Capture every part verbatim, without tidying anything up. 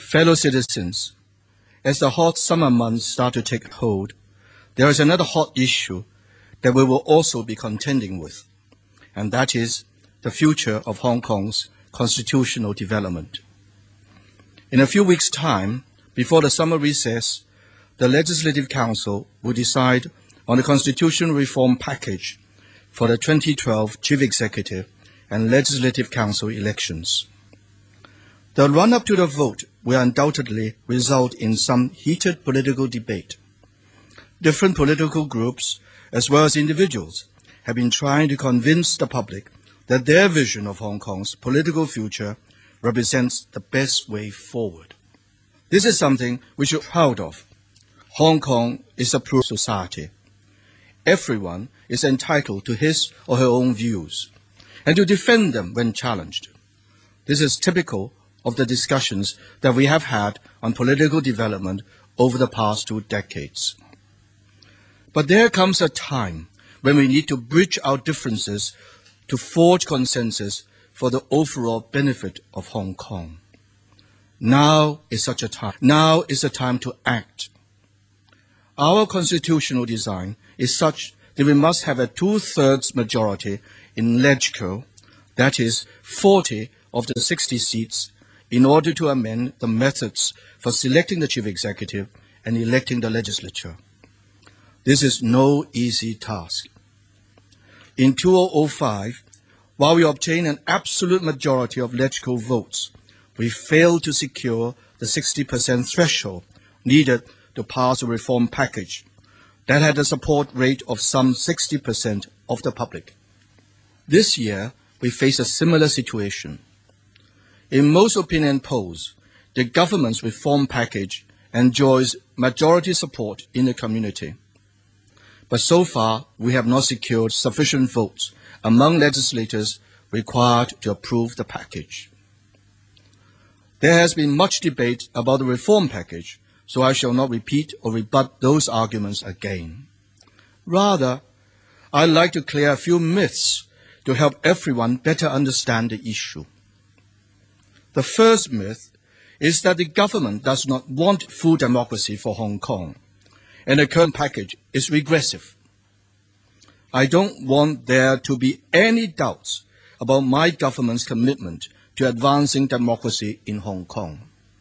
Fellow citizens, as the hot summer months start to take hold, there is another hot issue that we will also be contending with, and that is the future of Hong Kong's constitutional development. In a few weeks' time, before the summer recess, the Legislative Council will decide on the constitutional reform package for the twenty twelve Chief Executive and Legislative Council elections. The run-up to the vote will undoubtedly result in some heated political debate. Different political groups, as well as individuals, have been trying to convince the public that their vision of Hong Kong's political future represents the best way forward. This is something we should be proud of. Hong Kong is a plural society. Everyone is entitled to his or her own views, and to defend them when challenged. This is typical of the discussions that we have had on political development over the past two decades. But there comes a time when we need to bridge our differences to forge consensus for the overall benefit of Hong Kong. Now is such a time. Now is the time to act. Our constitutional design is such that we must have a two-thirds majority in LegCo, that is, forty of the sixty seats, in order to amend the methods for selecting the Chief Executive and electing the legislature. This is no easy task. In two thousand five, while we obtained an absolute majority of LegCo votes, we failed to secure the sixty percent threshold needed to pass a reform package that had a support rate of some sixty percent of the public. This year, we face a similar situation. In most opinion polls, the government's reform package enjoys majority support in the community. But so far, we have not secured sufficient votes among legislators required to approve the package. There has been much debate about the reform package, so I shall not repeat or rebut those arguments again. Rather, I'd like to clear a few myths to help everyone better understand the issue. The first myth is that the government does not want full democracy for Hong Kong, and the current package is regressive. I don't want there to be any doubts about my government's commitment to advancing democracy in Hong Kong.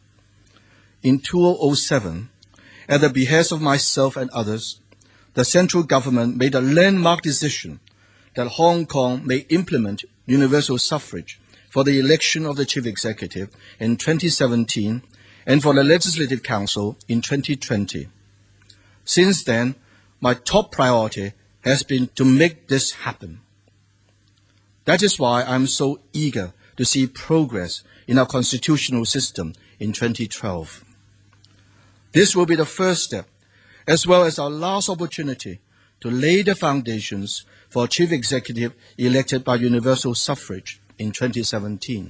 In two thousand seven, at the behest of myself and others, the central government made a landmark decision that Hong Kong may implement universal suffrage for the election of the Chief Executive in twenty seventeen and for the Legislative Council in twenty twenty. Since then, my top priority has been to make this happen. That is why I am so eager to see progress in our constitutional system in twenty twelve. This will be the first step, as well as our last opportunity to lay the foundations for a Chief Executive elected by universal suffrage in twenty seventeen.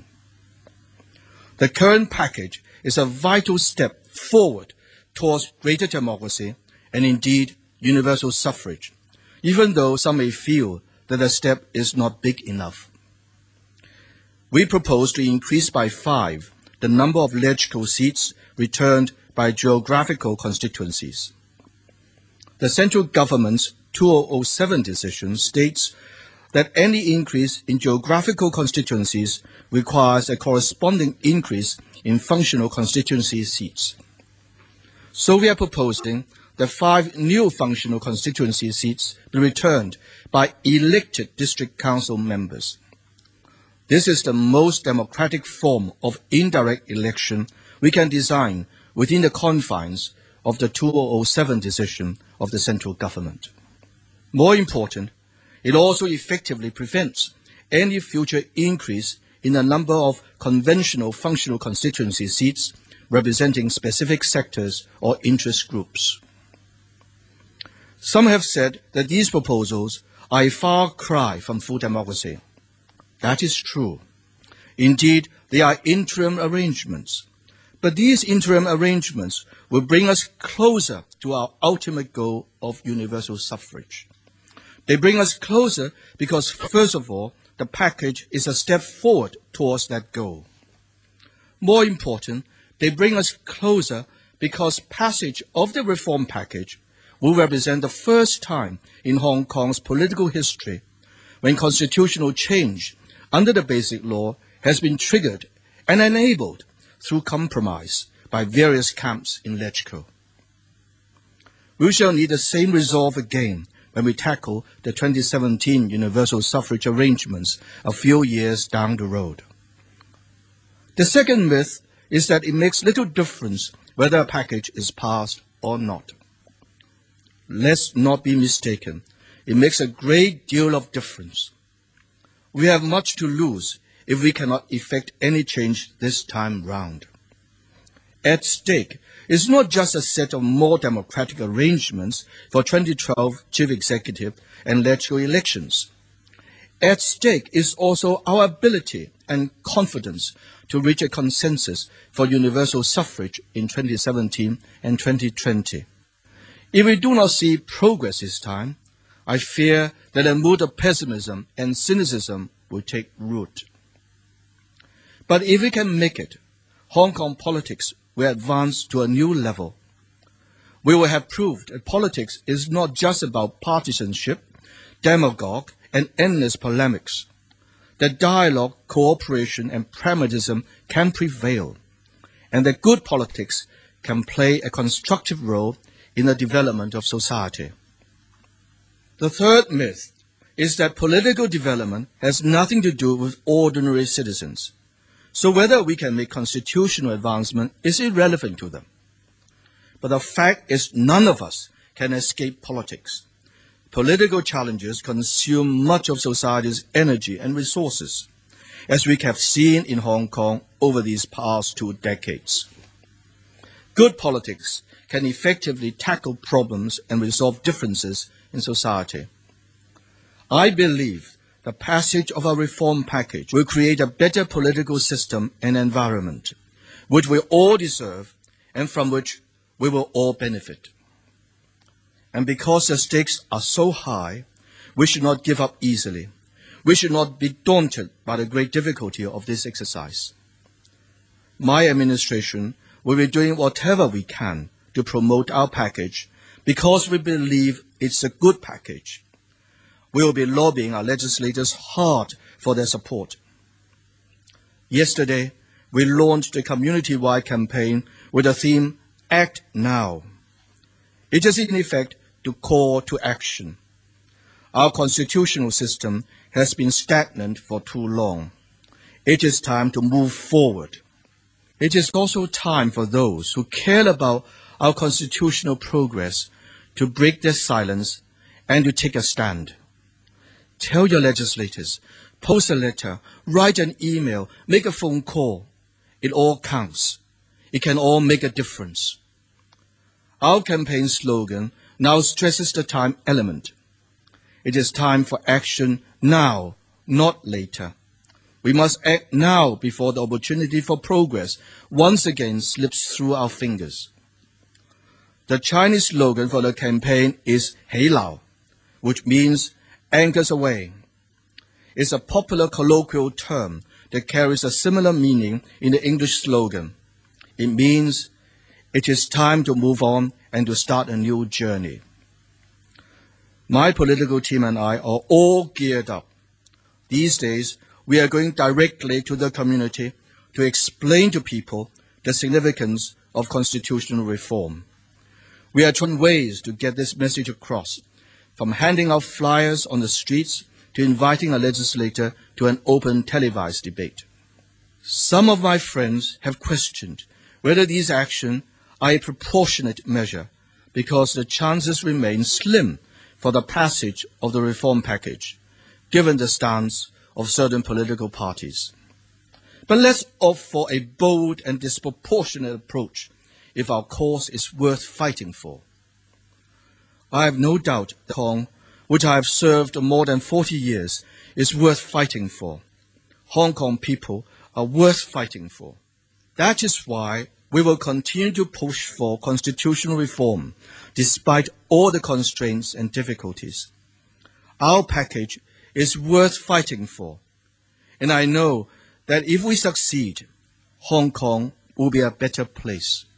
The current package is a vital step forward towards greater democracy and indeed universal suffrage, even though some may feel that the step is not big enough. We propose to increase by five the number of LegCo seats returned by geographical constituencies. The central government's two thousand seven decision states that any increase in geographical constituencies requires a corresponding increase in functional constituency seats. So we are proposing that five new functional constituency seats be returned by elected district council members. This is the most democratic form of indirect election we can design within the confines of the two thousand seven decision of the central government. More important, it also effectively prevents any future increase in the number of conventional functional constituency seats representing specific sectors or interest groups. Some have said that these proposals are a far cry from full democracy. That is true. Indeed, they are interim arrangements. But these interim arrangements will bring us closer to our ultimate goal of universal suffrage. They bring us closer because, first of all, the package is a step forward towards that goal. More important, They bring us closer because passage of the reform package will represent the first time in Hong Kong's political history when constitutional change under the Basic Law has been triggered and enabled through compromise by various camps in LegCo. We shall need the same resolve again when we tackle the twenty seventeen universal suffrage arrangements a few years down the road. The second myth is that it makes little difference whether a package is passed or not. Let's not be mistaken. It makes a great deal of difference. We have much to lose if we cannot effect any change this time round. At stake is not just a set of more democratic arrangements for twenty twelve Chief Executive and LegCo elections. At stake is also our ability and confidence to reach a consensus for universal suffrage in twenty seventeen and twenty twenty. If we do not see progress this time, I fear that a mood of pessimism and cynicism will take root. But if we can make it, Hong Kong politics will advance to a new level. We will have proved that politics is not just about partisanship, demagogue, and endless polemics. That dialogue, cooperation, and pragmatism can prevail, and that good politics can play a constructive role in the development of society. The third myth is that political development has nothing to do with ordinary citizens. So whether we can make constitutional advancement is irrelevant to them. But the fact is none of us can escape politics. Political challenges consume much of society's energy and resources, as we have seen in Hong Kong over these past two decades. Good politics can effectively tackle problems and resolve differences in society. I believe the passage of our reform package will create a better political system and environment, which we all deserve and from which we will all benefit. And because the stakes are so high, we should not give up easily. We should not be daunted by the great difficulty of this exercise. My administration will be doing whatever we can to promote our package because we believe it's a good package. We will be lobbying our legislators hard for their support. Yesterday, we launched a community-wide campaign with the theme, Act Now. It is in effect to call to action. Our constitutional system has been stagnant for too long. It is time to move forward. It is also time for those who care about our constitutional progress to break their silence and to take a stand. Tell your legislators, post a letter, write an email, make a phone call. It all counts. It can all make a difference. Our campaign slogan now stresses the time element. It is time for action now, not later. We must act now before the opportunity for progress once again slips through our fingers. The Chinese slogan for the campaign is Hei Lao, which means anchors away. It's a popular colloquial term that carries a similar meaning in the English slogan. It means it is time to move on and to start a new journey. My political team and I are all geared up. These days, we are going directly to the community to explain to people the significance of constitutional reform. We are trying ways to get this message across, from handing out flyers on the streets to inviting a legislator to an open televised debate. Some of my friends have questioned whether these actions are a proportionate measure because the chances remain slim for the passage of the reform package, given the stance of certain political parties. But let's opt for a bold and disproportionate approach if our cause is worth fighting for. I have no doubt that Hong Kong, which I have served more than forty years, is worth fighting for. Hong Kong people are worth fighting for. That is why we will continue to push for constitutional reform, despite all the constraints and difficulties. Our package is worth fighting for, and I know that if we succeed, Hong Kong will be a better place